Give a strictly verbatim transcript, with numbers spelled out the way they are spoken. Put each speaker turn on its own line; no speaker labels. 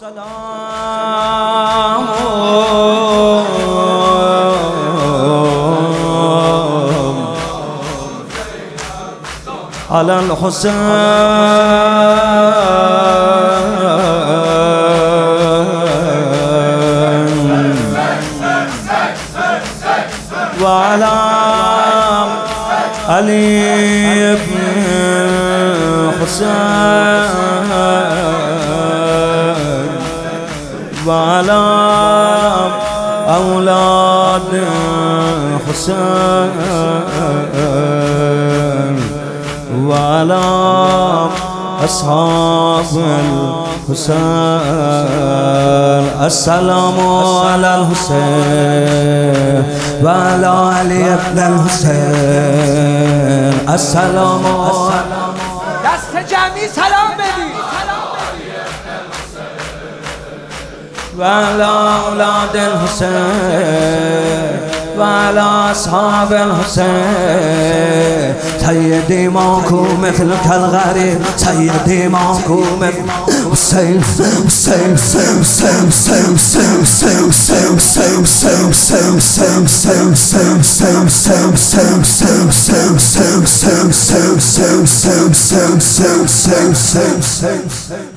سلام على الحسين وعلى علي بن حسين وعلى أولاد حسين وعلى أصحاب الحسين. السلام على الحسين وعلى علي بن الحسين. السلام
دست جمعی سلام بدی
وعلى أولاد الحسين وعلى أصحاب الحسين. سيدي ماكو مثلك الغريب سيدي ماكو مثل حسين حسين حسين حسين حسين حسين حسين حسين حسين حسين